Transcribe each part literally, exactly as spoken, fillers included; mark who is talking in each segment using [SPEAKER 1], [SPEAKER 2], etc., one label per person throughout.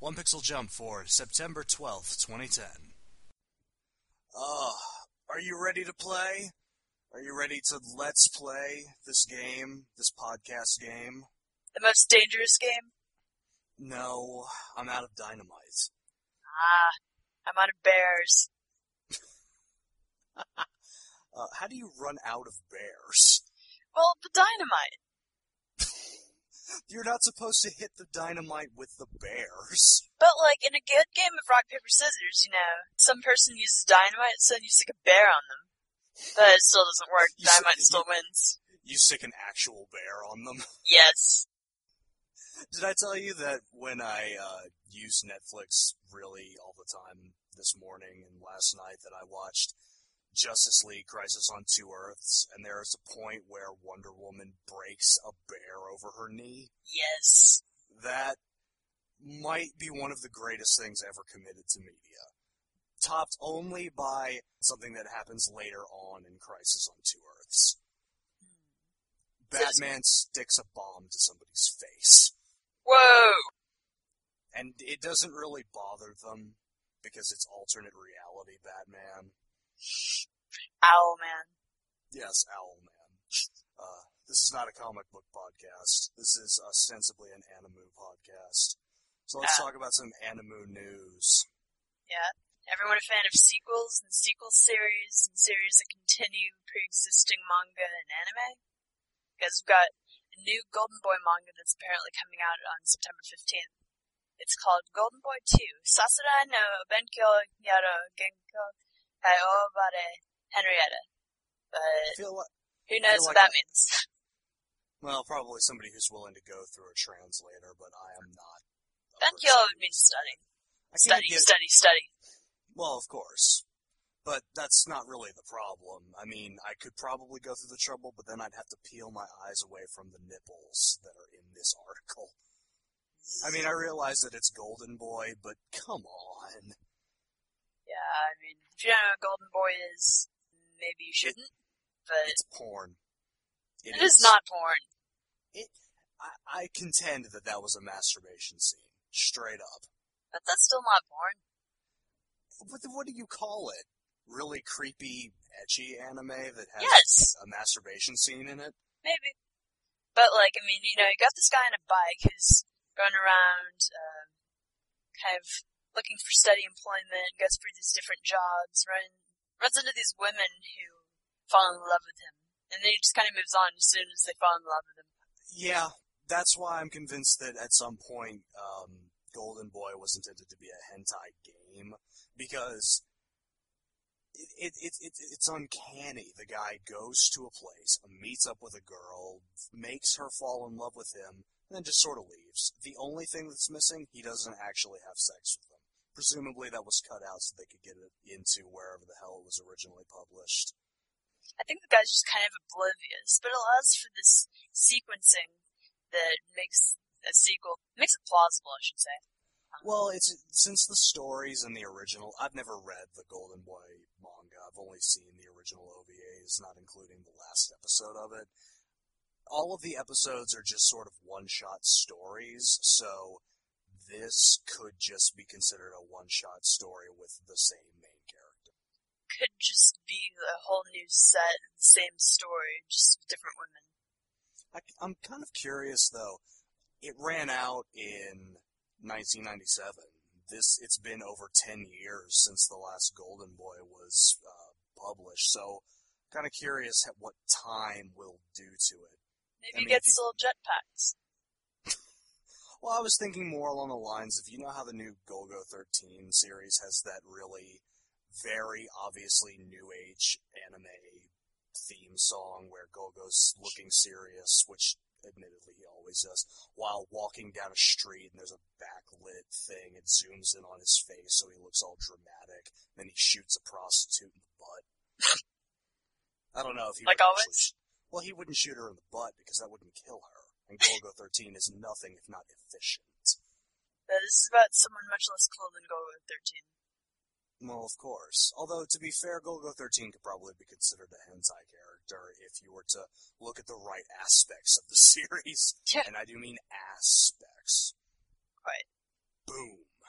[SPEAKER 1] One Pixel Jump for September twelfth, twenty ten. Uh, are you ready to play? Are you ready to let's play this game, this podcast game?
[SPEAKER 2] The most dangerous game?
[SPEAKER 1] No, I'm out of dynamite.
[SPEAKER 2] Ah, I'm out of bears.
[SPEAKER 1] uh, how do you run out of bears?
[SPEAKER 2] Well, the dynamite.
[SPEAKER 1] You're not supposed to hit the dynamite with the bears.
[SPEAKER 2] But, like, in a good game of rock, paper, scissors, you know, some person uses dynamite, so you stick a bear on them. But it still doesn't work.
[SPEAKER 1] You
[SPEAKER 2] Dynamite
[SPEAKER 1] stick,
[SPEAKER 2] still
[SPEAKER 1] you,
[SPEAKER 2] wins.
[SPEAKER 1] You stick an actual bear on them?
[SPEAKER 2] Yes.
[SPEAKER 1] Did I tell you that when I uh, use Netflix really all the time this morning and last night that I watched Justice League Crisis on Two Earths, and there is a point where Wonder Woman breaks a bear over her knee?
[SPEAKER 2] Yes.
[SPEAKER 1] That might be one of the greatest things ever committed to media. Topped only by something that happens later on in Crisis on Two Earths. Hmm. Batman sticks a bomb to somebody's face.
[SPEAKER 2] Whoa!
[SPEAKER 1] And it doesn't really bother them, because it's alternate reality Batman.
[SPEAKER 2] Owlman.
[SPEAKER 1] Yes, Owlman. Uh, this is not a comic book podcast. This is ostensibly an Animu podcast. So let's
[SPEAKER 2] uh,
[SPEAKER 1] talk about some Animu news.
[SPEAKER 2] Yeah. Everyone a fan of sequels and sequel series and series that continue pre-existing manga and anime? Because we've got a new Golden Boy manga that's apparently coming out on September fifteenth. It's called Golden Boy two, Sasarai no Benkyo Yaro Genko Kaiobare Henrietta. But
[SPEAKER 1] feel like,
[SPEAKER 2] who knows
[SPEAKER 1] like
[SPEAKER 2] what that
[SPEAKER 1] I,
[SPEAKER 2] means?
[SPEAKER 1] Well, probably somebody who's willing to go through a translator, but I am not.
[SPEAKER 2] Benkyo would mean study. Study,
[SPEAKER 1] get,
[SPEAKER 2] study, study.
[SPEAKER 1] Well, of course. But that's not really the problem. I mean, I could probably go through the trouble, but then I'd have to peel my eyes away from the nipples that are in this article. I mean, I realize that it's Golden Boy, but come on.
[SPEAKER 2] Yeah, I mean, if you don't know what Golden Boy is, maybe you shouldn't,
[SPEAKER 1] it,
[SPEAKER 2] but...
[SPEAKER 1] It's porn.
[SPEAKER 2] It, it is. is not porn.
[SPEAKER 1] It. I, I contend that that was a masturbation scene. Straight up.
[SPEAKER 2] But that's still not porn.
[SPEAKER 1] What, what do you call it? Really creepy, etchy anime that has
[SPEAKER 2] yes.
[SPEAKER 1] a masturbation scene in it?
[SPEAKER 2] Maybe. But, like, I mean, you know, you got this guy on a bike who's going around, um, kind of looking for steady employment, goes through these different jobs, run, runs into these women who fall in love with him. And then he just kind of moves on as soon as they fall in love with him.
[SPEAKER 1] Yeah, that's why I'm convinced that at some point, um, Golden Boy was intended to be a hentai game, because it, it, it, it, it's uncanny. The guy goes to a place, meets up with a girl, makes her fall in love with him, and then just sort of leaves. The only thing that's missing, he doesn't actually have sex with them. Presumably that was cut out so they could get it into wherever the hell it was originally published.
[SPEAKER 2] I think the guy's just kind of oblivious, but it allows for this sequencing that makes a sequel, makes it plausible, I should say. Um,
[SPEAKER 1] well, it's since the stories in the original, I've never read the Golden Boy manga. I've only seen the original O V As, not including the last episode of it. All of the episodes are just sort of one-shot stories, so this could just be considered a one-shot story with the same main character.
[SPEAKER 2] Could just be a whole new set, the same story, just different women.
[SPEAKER 1] I, I'm kind of curious, though. It ran out in nineteen ninety-seven. This, it's been over ten years since the last Golden Boy was uh, published, so kind of curious what time will do to it.
[SPEAKER 2] Maybe
[SPEAKER 1] I mean,
[SPEAKER 2] it gets
[SPEAKER 1] you,
[SPEAKER 2] little jetpacks.
[SPEAKER 1] Well, I was thinking more along the lines of, you know how the new Golgo thirteen series has that really very obviously new age anime theme song where Golgo's looking serious, which admittedly he always does, while walking down a street and there's a backlit thing, it zooms in on his face so he looks all dramatic, then he shoots a prostitute in the butt. I don't know if he
[SPEAKER 2] like
[SPEAKER 1] would
[SPEAKER 2] always?
[SPEAKER 1] Actually, well, he wouldn't shoot her in the butt because that wouldn't kill her. And Golgo thirteen is nothing if not efficient.
[SPEAKER 2] Now, this is about someone much less cool than Golgo thirteen.
[SPEAKER 1] Well, of course. Although, to be fair, Golgo thirteen could probably be considered a hentai character if you were to look at the right aspects of the series.
[SPEAKER 2] Yeah.
[SPEAKER 1] And I do mean aspects.
[SPEAKER 2] Right.
[SPEAKER 1] Boom.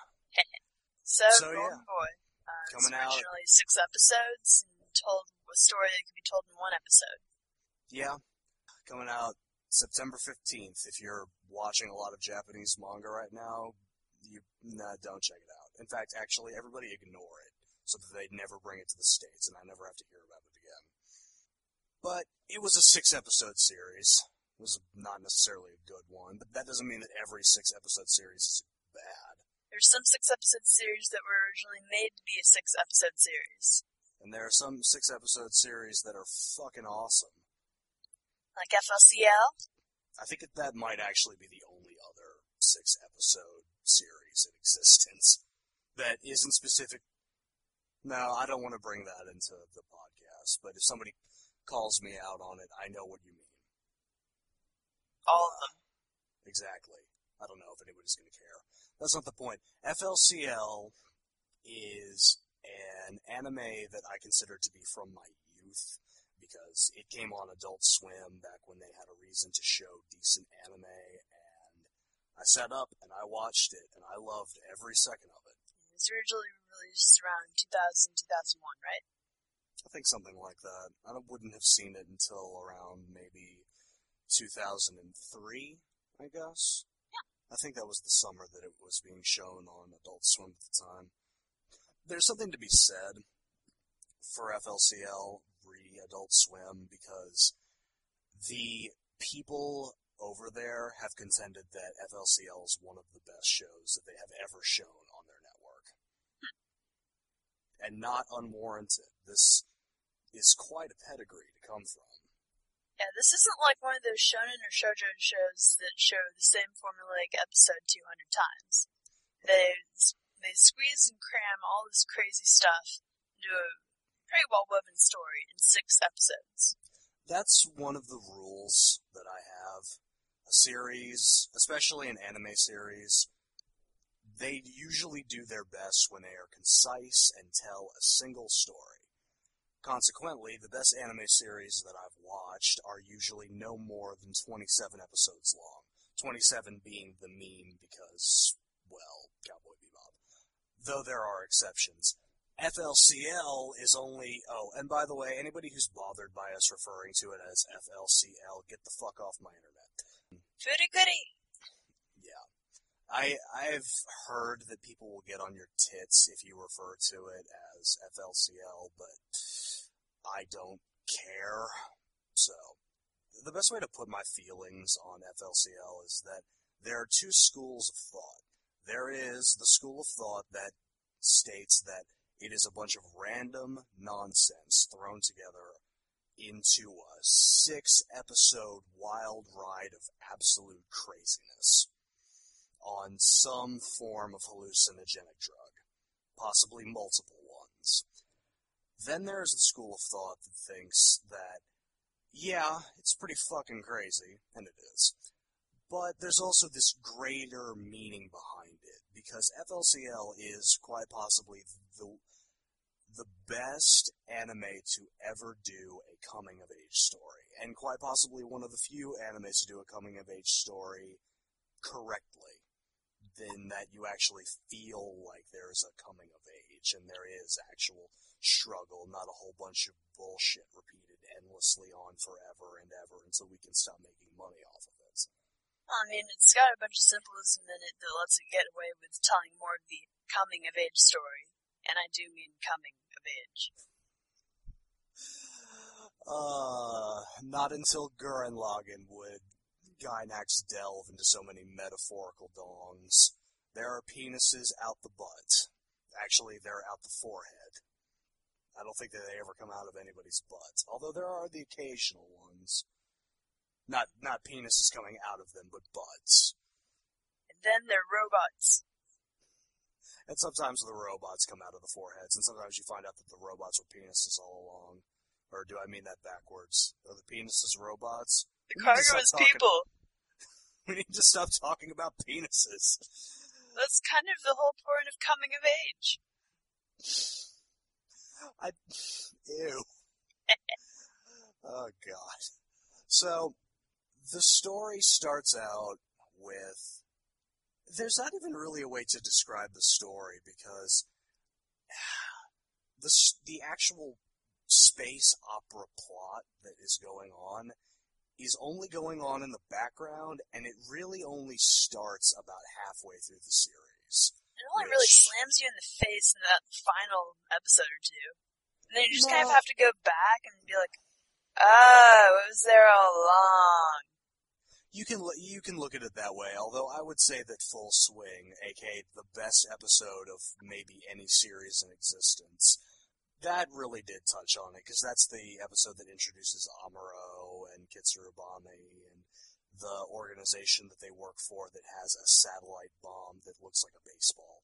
[SPEAKER 2] So,
[SPEAKER 1] So,
[SPEAKER 2] Golden
[SPEAKER 1] yeah.
[SPEAKER 2] Boy. Uh,
[SPEAKER 1] Coming
[SPEAKER 2] it's
[SPEAKER 1] out-
[SPEAKER 2] originally six episodes and told a story that could be told in one episode.
[SPEAKER 1] Yeah. Coming out September fifteenth. If you're watching a lot of Japanese manga right now, you nah, don't check it out. In fact, actually, everybody ignore it so that they never bring it to the States and I never have to hear about it again. But it was a six-episode series. It was not necessarily a good one, but that doesn't mean that every six-episode series is bad.
[SPEAKER 2] There's some six-episode series that were originally made to be a six-episode series.
[SPEAKER 1] And there are some six-episode series that are fucking awesome.
[SPEAKER 2] Like F L C L?
[SPEAKER 1] I think that, that might actually be the only other six-episode series in existence that isn't specific. No, I don't want to bring that into the podcast, but if somebody calls me out on it, I know what you mean.
[SPEAKER 2] All of them.
[SPEAKER 1] Exactly. I don't know if anybody's going to care. That's not the point. F L C L is an anime that I consider to be from my youth because it came on Adult Swim back when they had a reason to show decent anime, and I sat up and I watched it, and I loved every second of it.
[SPEAKER 2] It was originally released around two thousand, two thousand one, right?
[SPEAKER 1] I think something like that. I wouldn't have seen it until around maybe two thousand three, I guess.
[SPEAKER 2] Yeah.
[SPEAKER 1] I think that was the summer that it was being shown on Adult Swim at the time. There's something to be said for F L C L re Adult Swim because the people over there have contended that F L C L is one of the best shows that they have ever shown on their network.
[SPEAKER 2] Hmm.
[SPEAKER 1] And not unwarranted. This is quite a pedigree to come from.
[SPEAKER 2] Yeah, this isn't like one of those shonen or shoujo shows that show the same formulaic episode two hundred times. They they squeeze and cram all this crazy stuff into a pretty well-woven story in six episodes.
[SPEAKER 1] That's one of the rules that I have. A series, especially an anime series, they usually do their best when they are concise and tell a single story. Consequently, the best anime series that I've watched are usually no more than twenty-seven episodes long. twenty-seven being the mean because, well, Cowboy Bebop. Though there are exceptions. F L C L is only... Oh, and by the way, anybody who's bothered by us referring to it as F L C L, get the fuck off my internet.
[SPEAKER 2] Goody goody!
[SPEAKER 1] Yeah. I, I've heard that people will get on your tits if you refer to it as F L C L, but I don't care. So, the best way to put my feelings on F L C L is that there are two schools of thought. There is the school of thought that states that it is a bunch of random nonsense thrown together into a six-episode wild ride of absolute craziness on some form of hallucinogenic drug, possibly multiple ones. Then there's the school of thought that thinks that, yeah, it's pretty fucking crazy, and it is, but there's also this greater meaning behind it, because F L C L is quite possibly the the best anime to ever do a coming-of-age story, and quite possibly one of the few animes to do a coming-of-age story correctly, in that you actually feel like there's a coming-of-age, and there is actual struggle, not a whole bunch of bullshit repeated endlessly on forever and ever until we can stop making money off of it.
[SPEAKER 2] Well, I mean, it's got a bunch of symbolism in it that lets it get away with telling more of the coming-of-age story. And I do mean coming of age.
[SPEAKER 1] Uh, not until Gurren Lagann would Gainax delve into so many metaphorical dongs. There are penises out the butt. Actually, they're out the forehead. I don't think that they ever come out of anybody's butt, although there are the occasional ones. Not not penises coming out of them, but butts.
[SPEAKER 2] And then they're robots.
[SPEAKER 1] And sometimes the robots come out of the foreheads, and sometimes you find out that the robots were penises all along. Or do I mean that backwards? Are the penises robots?
[SPEAKER 2] The cargo is
[SPEAKER 1] talking,
[SPEAKER 2] people.
[SPEAKER 1] We need to stop talking about penises.
[SPEAKER 2] That's kind of the whole point of coming of age.
[SPEAKER 1] I... Ew. Oh, God. So, the story starts out with there's not even really a way to describe the story, because the, the actual space opera plot that is going on is only going on in the background, and it really only starts about halfway through the series.
[SPEAKER 2] It only
[SPEAKER 1] which,
[SPEAKER 2] really slams you in the face in that final episode or two. And then you just
[SPEAKER 1] no,
[SPEAKER 2] kind of have to go back and be like, oh, it was there all along.
[SPEAKER 1] You can you can look at it that way, although I would say that Full Swing, aka the best episode of maybe any series in existence, that really did touch on it, because that's the episode that introduces Amuro and Kitsurubame and the organization that they work for that has a satellite bomb that looks like a baseball.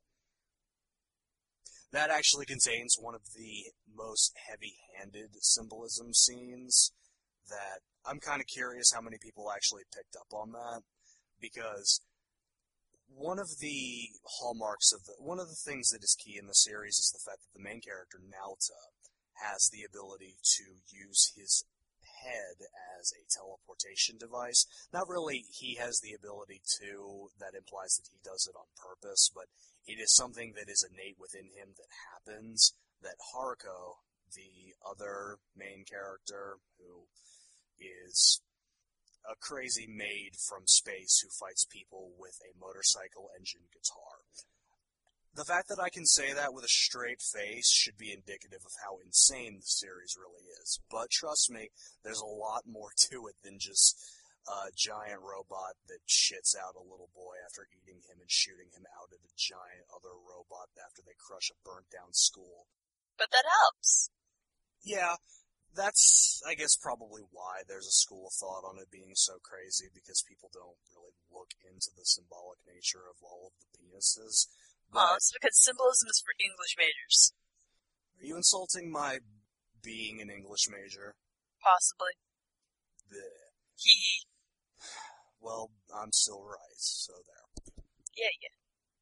[SPEAKER 1] That actually contains one of the most heavy-handed symbolism scenes that I'm kind of curious how many people actually picked up on that, because one of the hallmarks of the, one of the things that is key in the series is the fact that the main character, Naota, has the ability to use his head as a teleportation device. Not really he has the ability to, that implies that he does it on purpose, but it is something that is innate within him that happens, that Haruko, the other main character, who is a crazy maid from space who fights people with a motorcycle engine guitar. The fact that I can say that with a straight face should be indicative of how insane the series really is. But trust me, there's a lot more to it than just a giant robot that shits out a little boy after eating him and shooting him out at a giant other robot after they crush a burnt-down school.
[SPEAKER 2] But that helps.
[SPEAKER 1] Yeah, that's, I guess, probably why there's a school of thought on it being so crazy, because people don't really look into the symbolic nature of all of the penises. But
[SPEAKER 2] oh, it's because symbolism is for English majors.
[SPEAKER 1] Are you insulting my being an English major?
[SPEAKER 2] Possibly.
[SPEAKER 1] Bleh.
[SPEAKER 2] Hee.
[SPEAKER 1] Well, I'm still right, so there.
[SPEAKER 2] Yeah, yeah.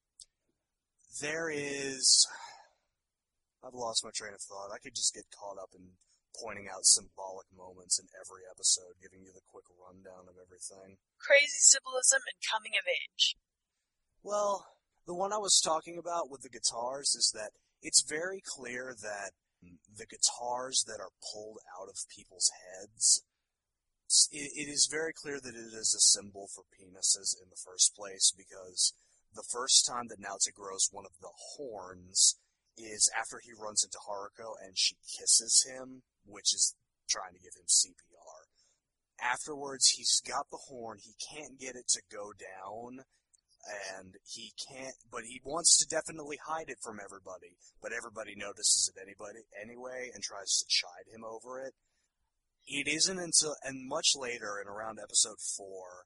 [SPEAKER 1] There is... I've lost my train of thought. I could just get caught up in pointing out symbolic moments in every episode, giving you the quick rundown of everything.
[SPEAKER 2] Crazy symbolism and coming of age.
[SPEAKER 1] Well, the one I was talking about with the guitars is that it's very clear that the guitars that are pulled out of people's heads, it, it is very clear that it is a symbol for penises in the first place, because the first time that Naota grows one of the horns is after he runs into Haruko and she kisses him, which is trying to give him C P R. Afterwards, he's got the horn, he can't get it to go down, and he can't, but he wants to definitely hide it from everybody, but everybody notices it anybody, anyway and tries to chide him over it. It isn't until, and much later, in around episode four,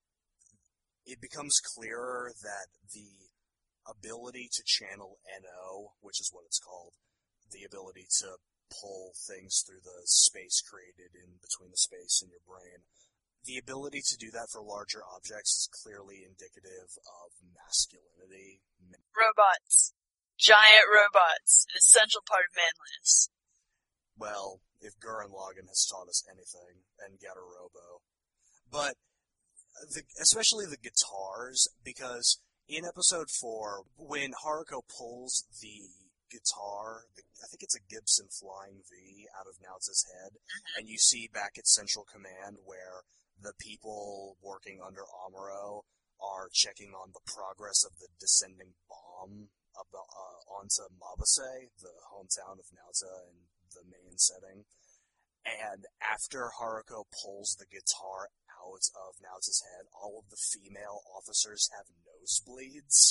[SPEAKER 1] it becomes clearer that the ability to channel N O, which is what it's called, the ability to pull things through the space created in between the space in your brain, the ability to do that for larger objects is clearly indicative of masculinity.
[SPEAKER 2] Robots. Giant robots. An essential part of manliness.
[SPEAKER 1] Well, if Gurren Lagann has taught us anything, and Getarobo. But, the, especially the guitars, because in episode four, when Haruko pulls the guitar, the, I think it's a Gibson Flying V, out of Naota's head,
[SPEAKER 2] Mm-hmm.
[SPEAKER 1] and you see back at Central Command where the people working under Amuro are checking on the progress of the descending bomb about, uh, onto Mabase, the hometown of Naota and the main setting. And after Haruko pulls the guitar out of Naota's head, all of the female officers have nosebleeds.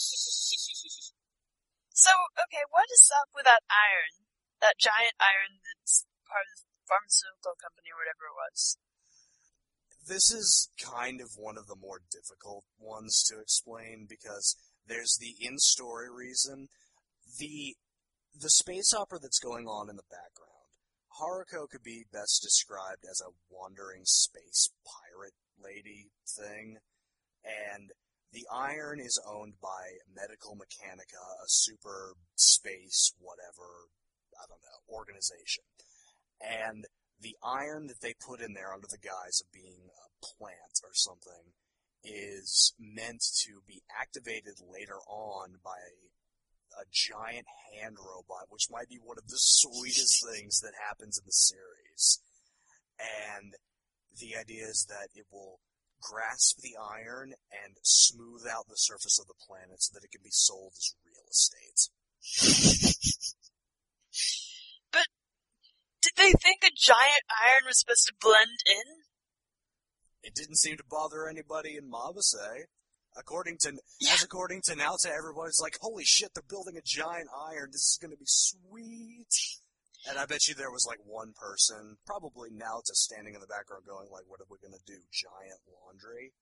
[SPEAKER 2] So, okay, what is up with that iron? That giant iron that's part of the pharmaceutical company or whatever it was.
[SPEAKER 1] This is kind of one of the more difficult ones to explain, because there's the in-story reason. The, the space opera that's going on in the background, Haruko could be best described as a wandering space pirate lady thing, and the iron is owned by Medical Mechanica, a super space whatever, I don't know, organization. And the iron that they put in there under the guise of being a plant or something is meant to be activated later on by a giant hand robot, which might be one of the sweetest things that happens in the series. And the idea is that it will grasp the iron and smooth out the surface of the planet so that it can be sold as real estate.
[SPEAKER 2] But did they think a giant iron was supposed to blend in?
[SPEAKER 1] It didn't seem to bother anybody in Mabase. According to, yeah. As according to Naota, everybody's like, holy shit, they're building a giant iron, this is gonna be sweet. And I bet you there was like one person, probably Naota, standing in the background going like, what are we gonna do, giant laundry?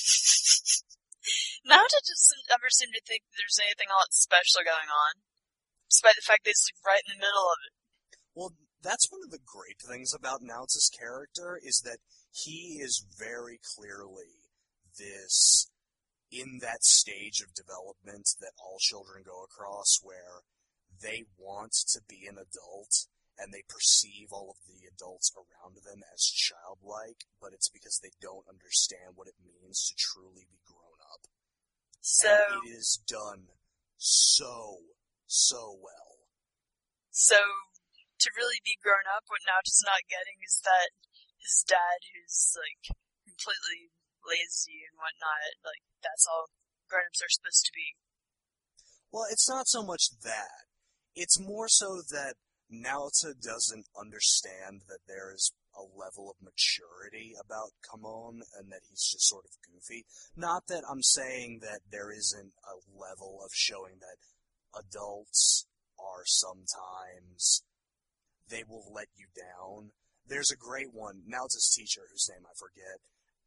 [SPEAKER 2] Naota doesn't ever seem to think there's anything all that special going on, despite the fact that he's like right in the middle of it.
[SPEAKER 1] Well, that's one of the great things about Naota's character, is that he is very clearly this, in that stage of development that all children go across, where they want to be an adult, and they perceive all of the adults around them as childlike, but it's because they don't understand what it means to truly be grown up.
[SPEAKER 2] So...
[SPEAKER 1] And it is done so, so well.
[SPEAKER 2] So, to really be grown up, what Naota's not getting is that his dad, who's, like, completely lazy and whatnot, like, that's all grown-ups are supposed to be.
[SPEAKER 1] Well, it's not so much that. It's more so that Naota doesn't understand that there is a level of maturity about Kamon, and that he's just sort of goofy. Not that I'm saying that there isn't a level of showing that adults are sometimes, they will let you down. There's a great one, Naota's teacher, whose name I forget,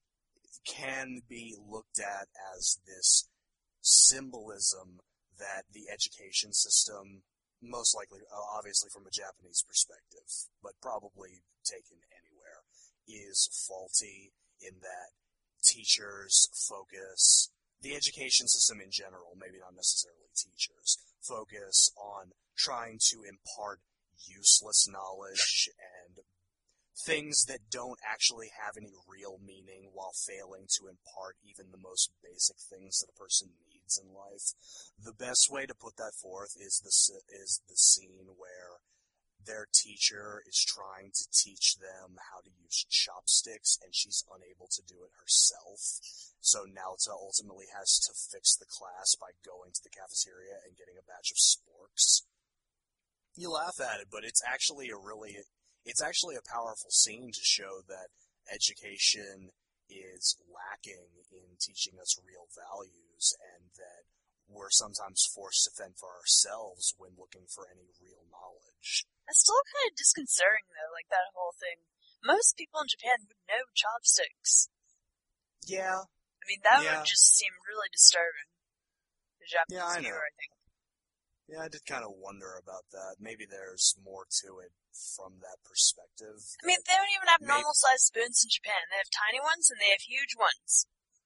[SPEAKER 1] can be looked at as this symbolism that the education system, most likely, obviously from a Japanese perspective, but probably taken anywhere, is faulty, in that teachers focus, the education system in general, maybe not necessarily teachers, focus on trying to impart useless knowledge and things that don't actually have any real meaning, while failing to impart even the most basic things that a person needs in life. The best way to put that forth is the, is the scene where their teacher is trying to teach them how to use chopsticks, and she's unable to do it herself. So Naota ultimately has to fix the class by going to the cafeteria and getting a batch of sporks. You laugh at it, but it's actually a really... It's actually a powerful scene to show that education is lacking in teaching us real values, and that we're sometimes forced to fend for ourselves when looking for any real knowledge.
[SPEAKER 2] That's still kind of disconcerting, though, like that whole thing. Most people in Japan would know chopsticks.
[SPEAKER 1] Yeah.
[SPEAKER 2] I mean, that
[SPEAKER 1] yeah.
[SPEAKER 2] would just seem really disturbing. The Japanese
[SPEAKER 1] yeah, I
[SPEAKER 2] viewer,
[SPEAKER 1] know.
[SPEAKER 2] I think.
[SPEAKER 1] Yeah, I did kind of wonder about that. Maybe there's more to it from that perspective.
[SPEAKER 2] I mean, they don't even have
[SPEAKER 1] maybe...
[SPEAKER 2] normal-sized spoons in Japan. They have tiny ones, and they have huge ones.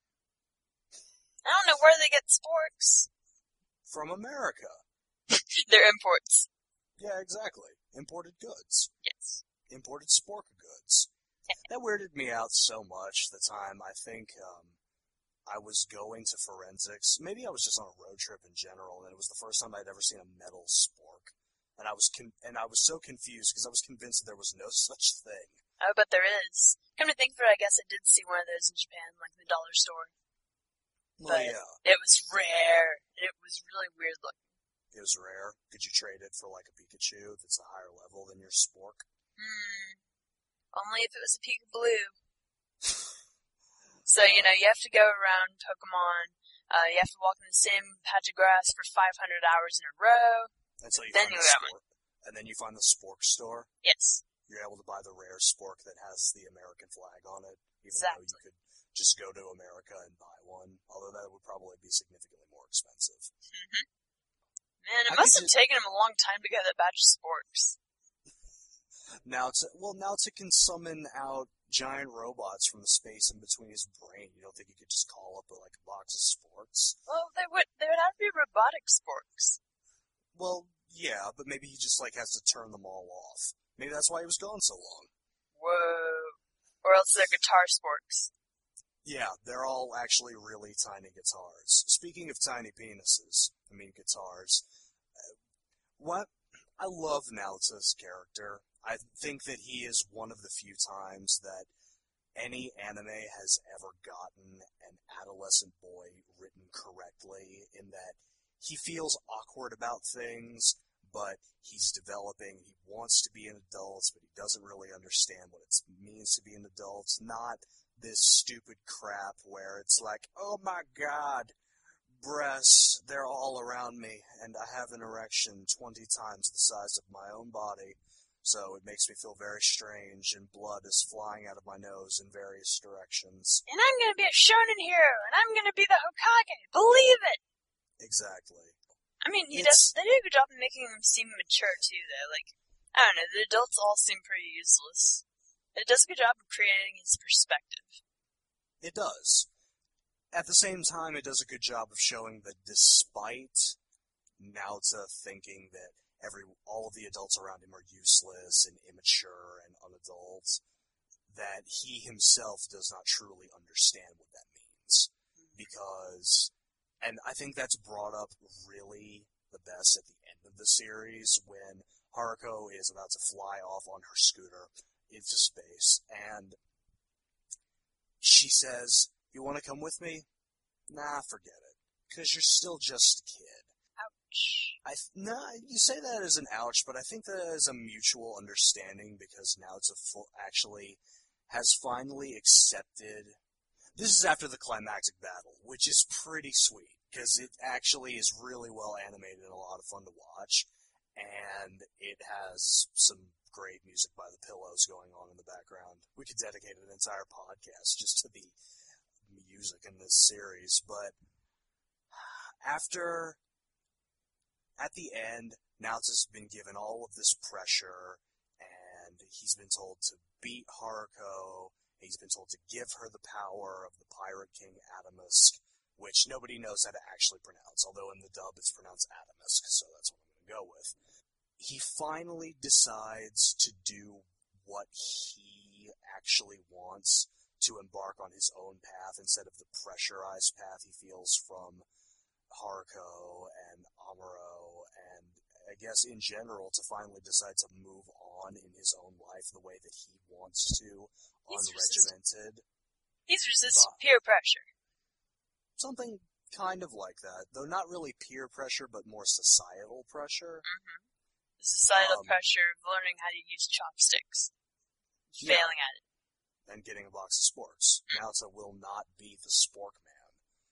[SPEAKER 2] I don't know where they get sporks.
[SPEAKER 1] From America.
[SPEAKER 2] They're imports.
[SPEAKER 1] Yeah, exactly. Imported goods.
[SPEAKER 2] Yes.
[SPEAKER 1] Imported spork goods. That weirded me out so much the time, I think, um, I was going to forensics. Maybe I was just on a road trip in general, and it was the first time I'd ever seen a metal spork. And I was con- and I was so confused because I was convinced that there was no such thing.
[SPEAKER 2] Oh, but there is. Come to think of it, I guess I did see one of those in Japan, like in the dollar store.
[SPEAKER 1] Well,
[SPEAKER 2] but
[SPEAKER 1] yeah.
[SPEAKER 2] It was rare. It was really weird looking.
[SPEAKER 1] It was rare? Could you trade it for like a Pikachu that's a higher level than your spork?
[SPEAKER 2] Hmm. Only if it was a Pika-Blue. So, you know, you have to go around Pokemon, uh, you have to walk in the same patch of grass for five hundred hours in a row.
[SPEAKER 1] Until you
[SPEAKER 2] then
[SPEAKER 1] find
[SPEAKER 2] you
[SPEAKER 1] the
[SPEAKER 2] get
[SPEAKER 1] spork. And then you find the spork store.
[SPEAKER 2] Yes.
[SPEAKER 1] You're able to buy the rare spork that has the American flag on it, even
[SPEAKER 2] exactly.
[SPEAKER 1] though you could just go to America and buy one, although that would probably be significantly more expensive.
[SPEAKER 2] Mm-hmm. Man, it
[SPEAKER 1] I
[SPEAKER 2] must have
[SPEAKER 1] just...
[SPEAKER 2] taken him a long time to get that batch of sporks.
[SPEAKER 1] Now to, well, now to can summon out giant robots from the space in between his brain. You don't think he could just call up like a box of sporks?
[SPEAKER 2] Well, they would, they would have to be robotic sporks.
[SPEAKER 1] Well, yeah, but maybe he just like has to turn them all off. Maybe that's why he was gone so long.
[SPEAKER 2] Whoa. Or else they're guitar sporks.
[SPEAKER 1] Yeah, they're all actually really tiny guitars. Speaking of tiny penises, I mean guitars, what I love Naota's character. I think that he is one of the few times that any anime has ever gotten an adolescent boy written correctly, in that he feels awkward about things, but he's developing. He wants to be an adult, but he doesn't really understand what it means to be an adult. Not this stupid crap where it's like, oh my god, breasts, they're all around me, and I have an erection twenty times the size of my own body, so it makes me feel very strange, and blood is flying out of my nose in various directions.
[SPEAKER 2] And I'm gonna be a shonen hero, and I'm gonna be the Hokage, believe it!
[SPEAKER 1] Exactly.
[SPEAKER 2] I mean, he
[SPEAKER 1] It's-
[SPEAKER 2] does, they do a good job of making him seem mature, too, though. Like, I don't know, the adults all seem pretty useless. It does a good job of creating his perspective.
[SPEAKER 1] It does. At the same time, it does a good job of showing that despite Naota thinking that every all of the adults around him are useless and immature and unadult, that he himself does not truly understand what that means. Because, and I think that's brought up really the best at the end of the series, when Haruko is about to fly off on her scooter into space, and she says, you want to come with me? Nah, forget it. Because you're still just a kid.
[SPEAKER 2] Ouch.
[SPEAKER 1] I th- nah, you say that as an ouch, but I think that is a mutual understanding, because now it's a full, actually has finally accepted. This is after the climactic battle, which is pretty sweet, because it actually is really well animated and a lot of fun to watch, and it has some great music by the Pillows going on in the background. We could dedicate an entire podcast just to the music in this series, but after, at the end, Naota's been given all of this pressure, and he's been told to beat Haruko, he's been told to give her the power of the Pirate King Adamusk, which nobody knows how to actually pronounce, although in the dub it's pronounced Adamusk, so that's what I'm going to go with. He finally decides to do what he actually wants, to embark on his own path instead of the pressurized path he feels from Haruko and Amuro, and I guess in general to finally decide to move on in his own life the way that he wants to,
[SPEAKER 2] He's
[SPEAKER 1] unregimented.
[SPEAKER 2] He's resisting
[SPEAKER 1] But-
[SPEAKER 2] peer pressure.
[SPEAKER 1] Something kind of like that, though not really peer pressure, but more societal pressure.
[SPEAKER 2] Mm-hmm. The societal
[SPEAKER 1] Um,
[SPEAKER 2] pressure of learning how to use chopsticks.
[SPEAKER 1] Yeah.
[SPEAKER 2] Failing at it.
[SPEAKER 1] And getting a box of sporks. Naota will not be the spork man.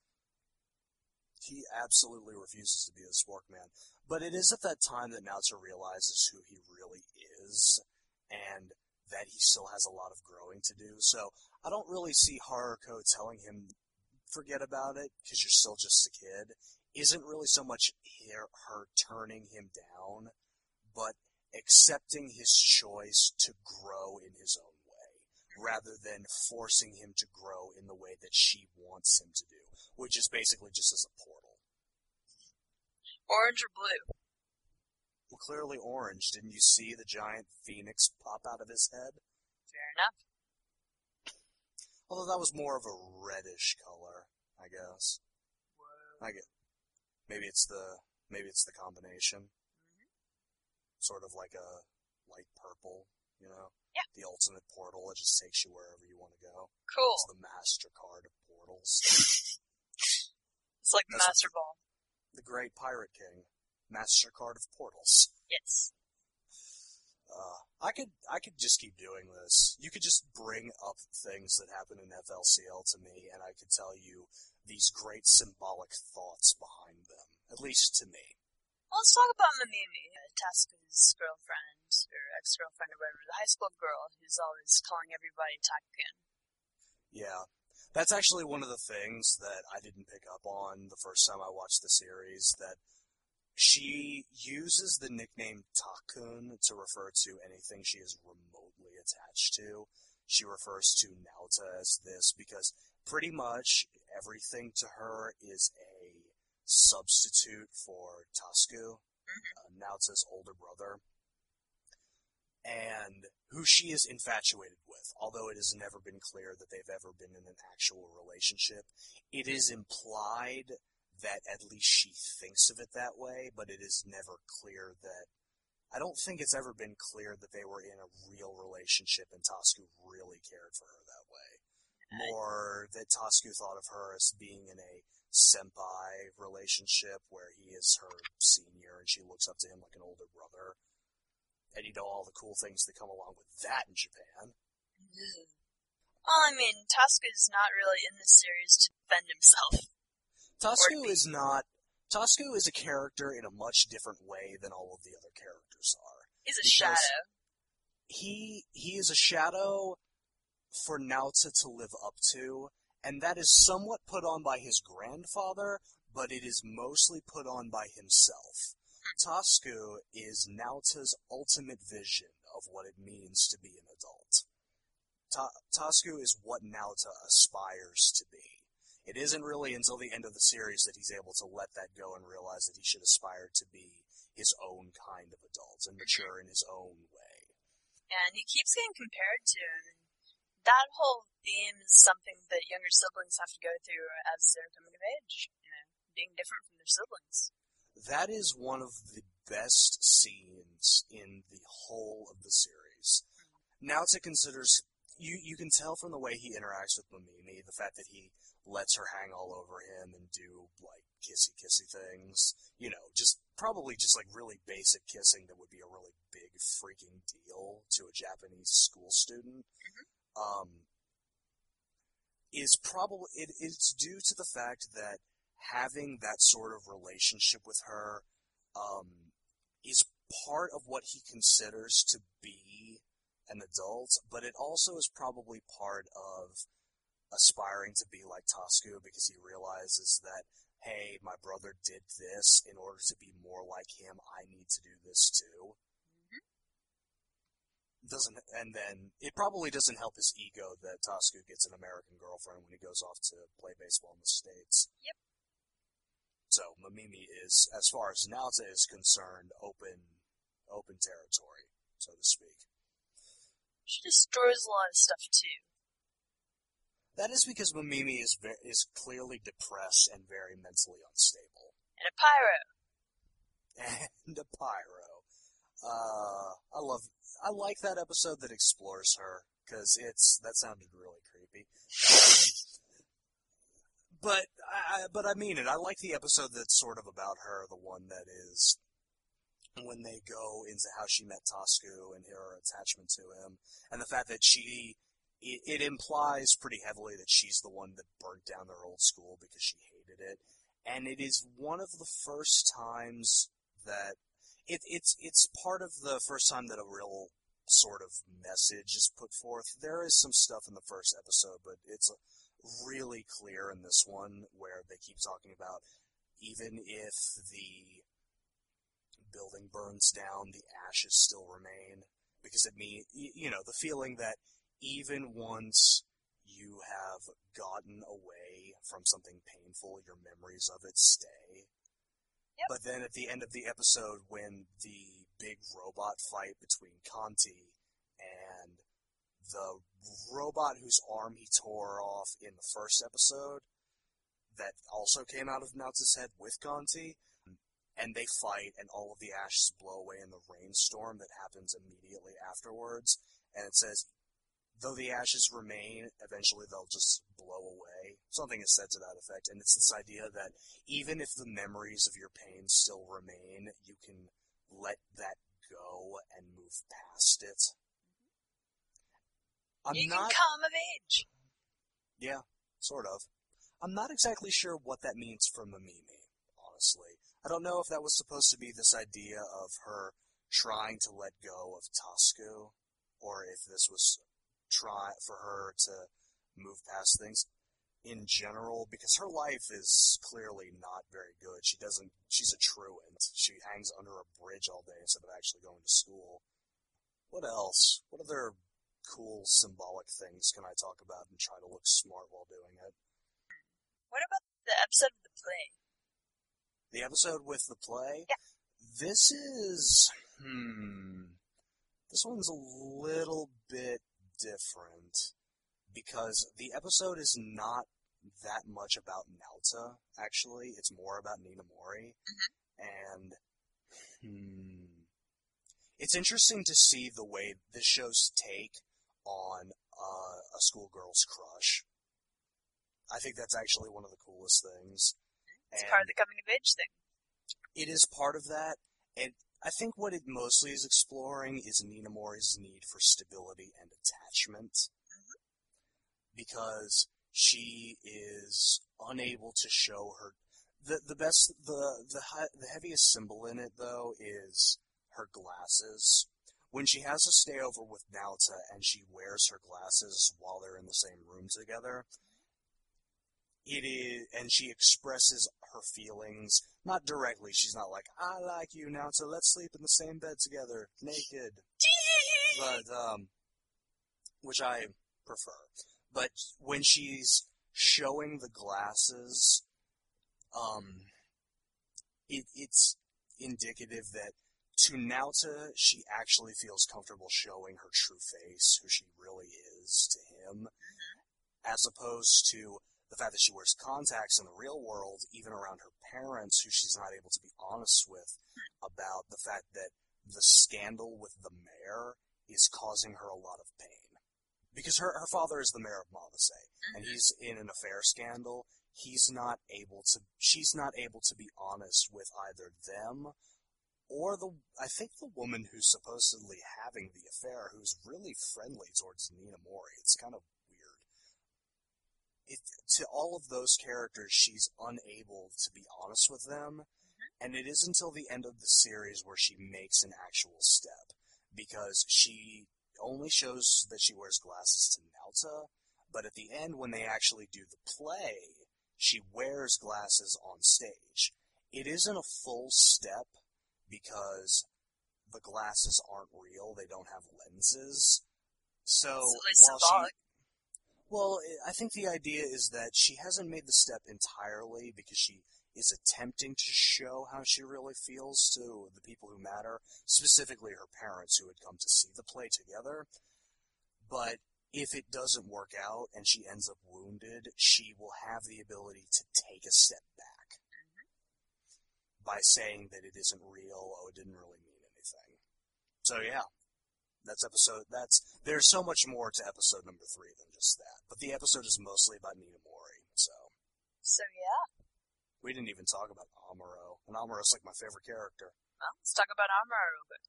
[SPEAKER 1] He absolutely refuses to be the spork man. But it is at that time that Naota realizes who he really is, and that he still has a lot of growing to do. So I don't really see Haruko telling him, forget about it, because you're still just a kid. Isn't really so much her, her turning him down, but accepting his choice to grow in his own way, rather than forcing him to grow in the way that she wants him to do, which is basically just as a portal.
[SPEAKER 2] Orange or blue?
[SPEAKER 1] Well, clearly orange. Didn't you see the giant phoenix pop out of his head?
[SPEAKER 2] Fair enough.
[SPEAKER 1] Although that was more of a reddish color, I guess.
[SPEAKER 2] Whoa.
[SPEAKER 1] I get. Maybe it's the maybe it's the combination.
[SPEAKER 2] Mm-hmm.
[SPEAKER 1] Sort of like a light purple, you know?
[SPEAKER 2] Yeah.
[SPEAKER 1] The ultimate portal. It just takes you wherever you want to go.
[SPEAKER 2] Cool.
[SPEAKER 1] It's the MasterCard of portals.
[SPEAKER 2] It's like the
[SPEAKER 1] That's
[SPEAKER 2] Master Ball.
[SPEAKER 1] The Great Pirate King. MasterCard of portals.
[SPEAKER 2] Yes.
[SPEAKER 1] Uh, I could I could just keep doing this. You could just bring up things that happen in F L C L to me, and I could tell you these great symbolic thoughts behind them. At least to me.
[SPEAKER 2] Well, let's talk about Mamimi, uh, Tasuku's girlfriend, or ex-girlfriend, or whatever, the high school girl who's always calling everybody Takun.
[SPEAKER 1] Yeah. That's actually one of the things that I didn't pick up on the first time I watched the series, that she uses the nickname Takun to refer to anything she is remotely attached to. She refers to Naota as this because pretty much everything to her is a substitute for Tasuku,
[SPEAKER 2] Mm-hmm.
[SPEAKER 1] uh, Naota's older brother. and who she is infatuated with. Although it has never been clear that they've ever been in an actual relationship, it is implied that at least she thinks of it that way, but it is never clear that... I don't think it's ever been clear that they were in a real relationship and Tasku really cared for her that way. More that Tasku thought of her as being in a senpai relationship where he is her senior and she looks up to him like an older brother. And you know all the cool things that come along with that in Japan.
[SPEAKER 2] Well, I mean, Tasku's not really in this series to defend himself.
[SPEAKER 1] Tasku is not... Tasku is a character in a much different way than all of the other characters are.
[SPEAKER 2] He's a shadow.
[SPEAKER 1] He, he is a shadow for Naota to live up to, and that is somewhat put on by his grandfather, but it is mostly put on by himself. Tasku is Naota's ultimate vision of what it means to be an adult. Ta- Tasku is what Naota aspires to be. It isn't really until the end of the series that he's able to let that go and realize that he should aspire to be his own kind of adult and mature in his own way.
[SPEAKER 2] And he keeps getting compared to him. And that whole theme is something that younger siblings have to go through as they're coming of age, you know, being different from their siblings.
[SPEAKER 1] That is one of the best scenes in the whole of the series. Naota considers, you, you can tell from the way he interacts with Mamimi, the fact that he lets her hang all over him and do, like, kissy-kissy things. You know, just, probably just, like, really basic kissing that would be a really big freaking deal to a Japanese school student.
[SPEAKER 2] Mm-hmm.
[SPEAKER 1] Um, is probably, it is due to the fact that having that sort of relationship with her, um, is part of what he considers to be an adult, but it also is probably part of aspiring to be like Tasku because he realizes that, hey, my brother did this. In order to be more like him, I need to do this too.
[SPEAKER 2] Mm-hmm.
[SPEAKER 1] Doesn't, and then it probably doesn't help his ego that Tasku gets an American girlfriend when he goes off to play baseball in the States.
[SPEAKER 2] Yep.
[SPEAKER 1] So Mamimi is, as far as Naota is concerned, open, open territory, so to speak.
[SPEAKER 2] She destroys a lot of stuff too.
[SPEAKER 1] That is because Mamimi is ve- is clearly depressed and very mentally unstable.
[SPEAKER 2] And a pyro.
[SPEAKER 1] And a pyro. Uh, I love, I like that episode that explores her, cause it's, that sounded really creepy. Um, but, I, but I mean it. I like the episode that's sort of about her, the one that is when they go into how she met Tasku and her attachment to him, and the fact that she, it, it implies pretty heavily that she's the one that burnt down their old school because she hated it, and it is one of the first times that, it, it's, it's part of the first time that a real sort of message is put forth. There is some stuff in the first episode, but it's really clear in this one where they keep talking about even if the building burns down, the ashes still remain, because it mean, you know, the feeling that even once you have gotten away from something painful, your memories of it stay.
[SPEAKER 2] Yep.
[SPEAKER 1] But then at the end of the episode, when the big robot fight between Kanti and the robot whose arm he tore off in the first episode, that also came out of Naota's head with Kanti, and they fight, and all of the ashes blow away in the rainstorm that happens immediately afterwards, and it says, though the ashes remain, eventually they'll just blow away. Something is said to that effect, and it's this idea that even if the memories of your pain still remain, you can let that go and move past it. I'm
[SPEAKER 2] you
[SPEAKER 1] not,
[SPEAKER 2] can come of age.
[SPEAKER 1] Yeah, sort of. I'm not exactly sure what that means for Mamimi, honestly. I don't know if that was supposed to be this idea of her trying to let go of Tasku, or if this was try for her to move past things in general, because her life is clearly not very good. She doesn't, she's a truant. She hangs under a bridge all day instead of actually going to school. What else? What other cool symbolic things can I talk about and try to look smart while doing it?
[SPEAKER 2] What about the episode of the play?
[SPEAKER 1] The episode with the play?
[SPEAKER 2] Yeah.
[SPEAKER 1] This is, hmm, This one's a little bit different, because the episode is not that much about Naota, actually. It's more about Ninamori.
[SPEAKER 2] Mm-hmm.
[SPEAKER 1] And, hmm, it's interesting to see the way this show's take on uh, a schoolgirl's crush. I think that's actually one of the coolest things.
[SPEAKER 2] It's
[SPEAKER 1] and
[SPEAKER 2] part of the coming of age thing.
[SPEAKER 1] It is part of that, and I think what it mostly is exploring is Ninamori's need for stability and attachment.
[SPEAKER 2] Mm-hmm.
[SPEAKER 1] Because she is unable to show her the the best the the the heaviest symbol in it though is her glasses. When she has a stay over with Naota and she wears her glasses while they're in the same room together, it is, and she expresses her feelings, not directly. She's not like, I like you, Naota, let's sleep in the same bed together, naked. But, um, which I prefer. But when she's showing the glasses, um, it, it's indicative that to Naota, she actually feels comfortable showing her true face, who she really is to him, as opposed to the fact that she wears contacts in the real world, even around her parents, who she's not able to be honest with about the fact that the scandal with the mayor is causing her a lot of pain. Because her, her father is the mayor of Mavase, and he's in an affair scandal. He's not able to, she's not able to be honest with either them or the, I think the woman who's supposedly having the affair, who's really friendly towards Ninamori. It's kind of weird. It, to all of those characters, she's unable to be honest with them, and it is until the end of the series where she makes an actual step, because she only shows that she wears glasses to Naota, but at the end, when they actually do the play, she wears glasses on stage. It isn't a full step, because the glasses aren't real, they don't have lenses. So,
[SPEAKER 2] it's
[SPEAKER 1] while
[SPEAKER 2] symbolic.
[SPEAKER 1] she... Well, I think the idea is that she hasn't made the step entirely because she is attempting to show how she really feels to the people who matter, specifically her parents who had come to see the play together. But if it doesn't work out and she ends up wounded, she will have the ability to take a step back by saying that it isn't real, oh, it didn't really mean anything. So yeah, that's episode, that's, there's so much more to episode number three than just that. But the episode is mostly about Ninamori, so.
[SPEAKER 2] So yeah.
[SPEAKER 1] We didn't even talk about Amuro, and Amuro's like my favorite character.
[SPEAKER 2] Well, let's talk about Amuro real quick.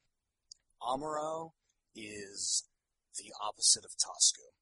[SPEAKER 1] Amuro is the opposite of Tasku.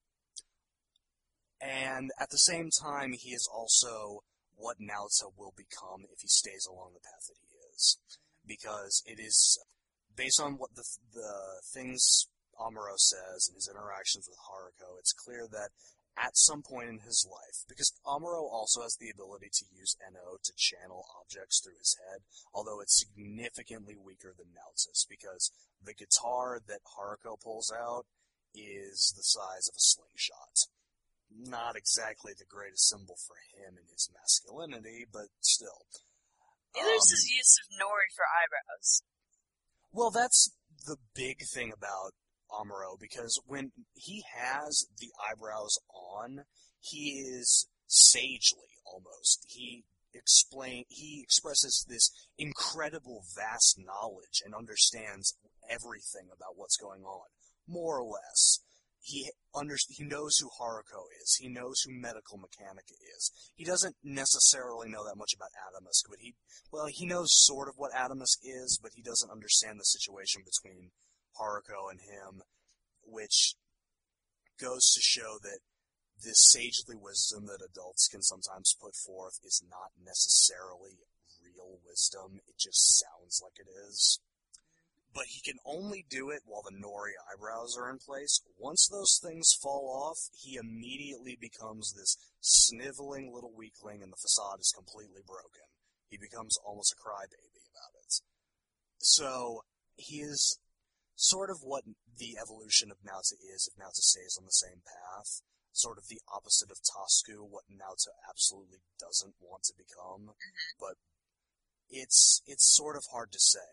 [SPEAKER 1] And at the same time, he is also what Naota will become if he stays along the path that he is. Because it is, based on what the, the things Amuro says and his interactions with Haruko, it's clear that at some point in his life, because Amuro also has the ability to use N O to channel objects through his head, although it's significantly weaker than Naota's, because the guitar that Haruko pulls out is the size of a slingshot. Not exactly the greatest symbol for him in his masculinity, but still.
[SPEAKER 2] Neither is his use of Nori for eyebrows.
[SPEAKER 1] Well, that's the big thing about Amuro, because when he has the eyebrows on, he is sagely, almost. He explain he expresses this incredible vast knowledge and understands everything about what's going on, more or less. He under, he knows who Haruko is. He knows who Medical Mechanica is. He doesn't necessarily know that much about Adamusk, but he, well, he knows sort of what Adamusk is, but he doesn't understand the situation between Haruko and him, which goes to show that this sagely wisdom that adults can sometimes put forth is not necessarily real wisdom. It just sounds like it is. But he can only do it while the Nori eyebrows are in place. Once those things fall off, he immediately becomes this sniveling little weakling and the facade is completely broken. He becomes almost a crybaby about it. So, he is sort of what the evolution of Naota is if Naota stays on the same path. Sort of the opposite of Tasku, what Naota absolutely doesn't want to become.
[SPEAKER 2] Mm-hmm.
[SPEAKER 1] But it's, it's sort of hard to say.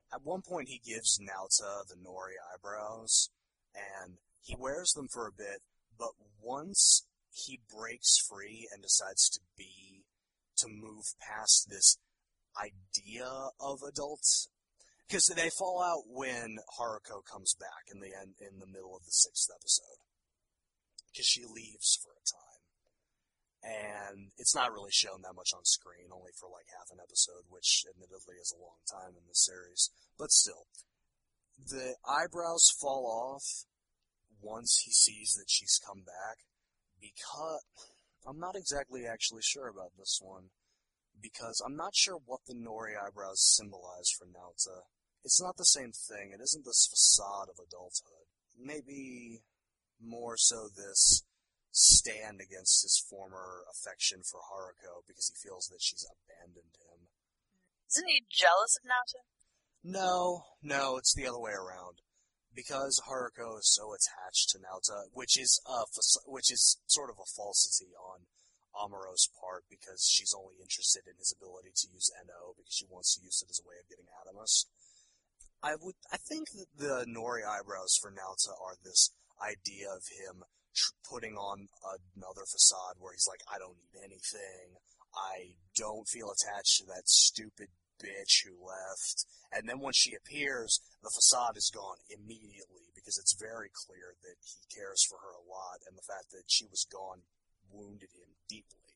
[SPEAKER 1] at one point he gives Naota the Nori eyebrows, and he wears them for a bit, but once he breaks free and decides to be, to move past this idea of adult, because they fall out when Haruko comes back in the end, in the middle of the sixth episode, because she leaves for a time. And it's not really shown that much on screen, only for like half an episode, which admittedly is a long time in this series. But still, the eyebrows fall off once he sees that she's come back, because I'm not exactly actually sure about this one, because I'm not sure what the Nori eyebrows symbolize for Naota. It's not the same thing. It isn't this facade of adulthood. Maybe more so this stand against his former affection for Haruko because he feels that she's abandoned him.
[SPEAKER 2] Isn't he jealous of Naota?
[SPEAKER 1] No, no, it's the other way around. Because Haruko is so attached to Naota, which is a which is sort of a falsity on Amuro's part, because she's only interested in his ability to use N O because she wants to use it as a way of getting Adamus. I would, I think that the Nori eyebrows for Naota are this idea of him tr- putting on another facade where he's like, I don't need anything, I don't feel attached to that stupid bitch who left, and then when she appears, the facade is gone immediately, because it's very clear that he cares for her a lot, and the fact that she was gone wounded him deeply.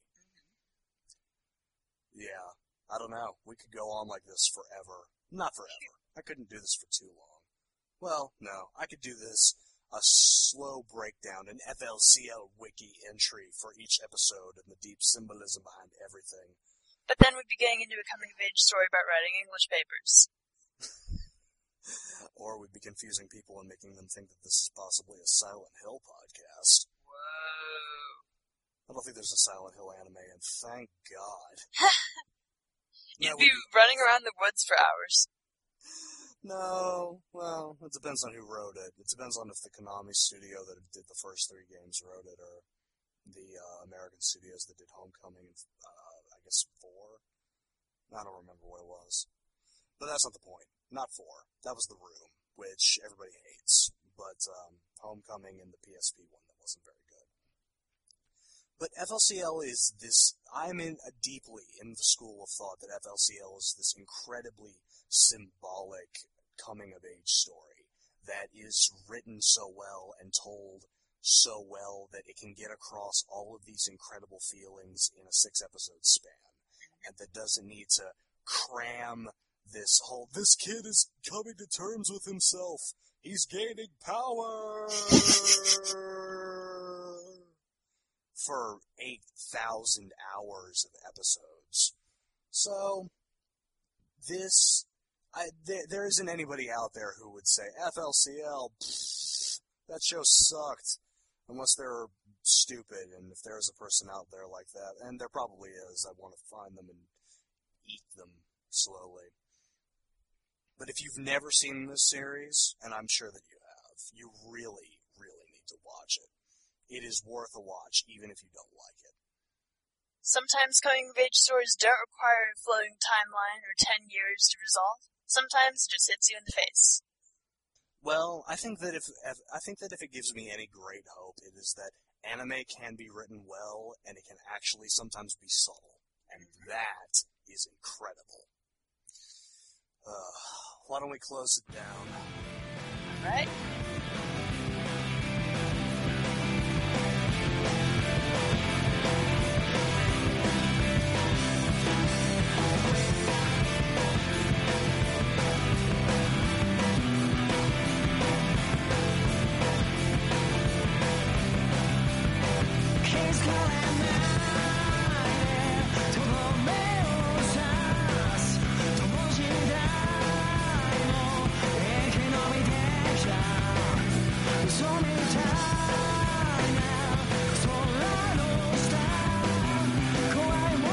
[SPEAKER 1] Yeah, I don't know, we could go on like this forever. Not forever. I couldn't do this for too long. Well, no, I could do this, a slow breakdown, an F L C L wiki entry for each episode and the deep symbolism behind everything.
[SPEAKER 2] But then we'd be getting into a coming-of-age story about writing English papers.
[SPEAKER 1] Or we'd be confusing people and making them think that this is possibly a Silent Hill podcast.
[SPEAKER 2] Whoa.
[SPEAKER 1] I don't think there's a Silent Hill anime, and thank God.
[SPEAKER 2] You'd be, be running around the woods for hours.
[SPEAKER 1] No, well, it depends on who wrote it. It depends on if the Konami studio that did the first three games wrote it, or the uh, American studios that did Homecoming and, uh, I guess, four? I don't remember what it was. But that's not the point. Not four. That was The Room, which everybody hates. But um, Homecoming and the P S P one that wasn't very good. But F L C L is this, I'm in uh, deeply in the school of thought that F L C L is this incredibly symbolic coming-of-age story that is written so well and told so well that it can get across all of these incredible feelings in a six-episode span, and that doesn't need to cram this whole, this kid is coming to terms with himself, he's gaining power, for eight thousand hours of episodes. So, this, I, there, there isn't anybody out there who would say, F L C L, pfft, that show sucked, unless they're stupid, and if there's a person out there like that, and there probably is, I want to find them and eat them slowly. But if you've never seen this series, and I'm sure that you have, you really, really need to watch it. It is worth a watch, even if you don't like it.
[SPEAKER 2] Sometimes coming-of-age stories don't require a floating timeline or ten years to resolve. Sometimes it just hits you in the face.
[SPEAKER 1] Well, I think that if, if I think that if it gives me any great hope, it is that anime can be written well, and it can actually sometimes be subtle, and that is incredible. Uh, why don't we close it down?
[SPEAKER 2] All right.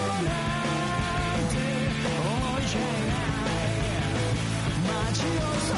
[SPEAKER 2] Adios.